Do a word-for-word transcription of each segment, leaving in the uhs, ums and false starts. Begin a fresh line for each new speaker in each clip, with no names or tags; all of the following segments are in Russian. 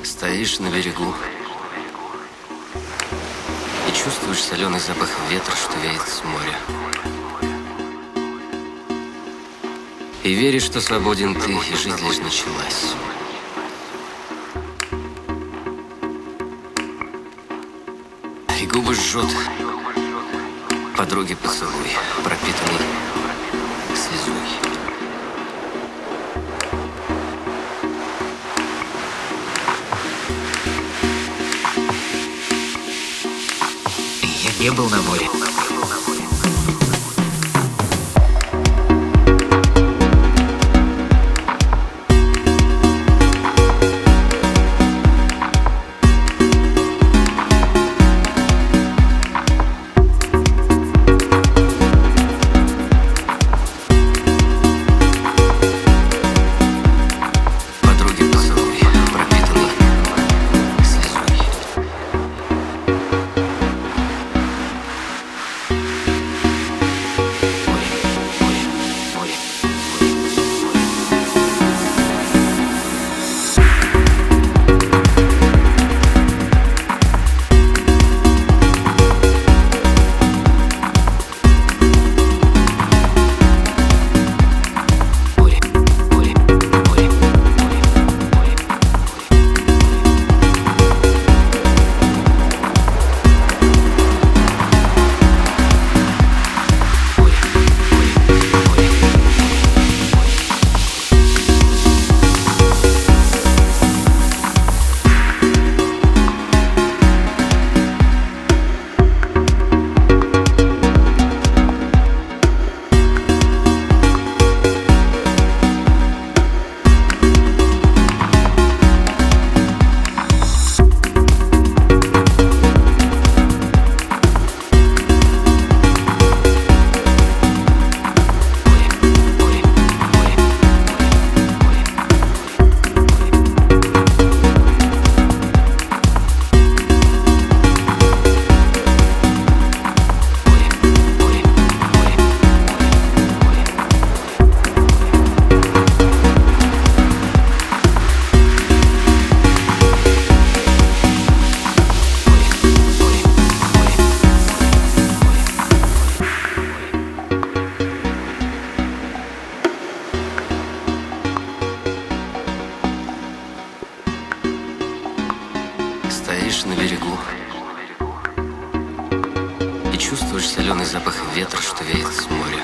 Стоишь на берегу и чувствуешь соленый запах ветра, что веет с моря. И веришь, что свободен ты, и жизнь лишь началась. И губы жжет подруги поцелуй, пропитанный слезой.
Я не был на море.
Стоишь на берегу и чувствуешь соленый запах ветра, что веет с моря.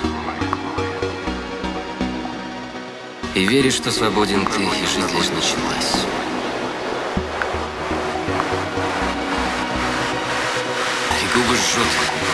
И веришь, что свободен ты, и жизнь лишь началась. И губы жжет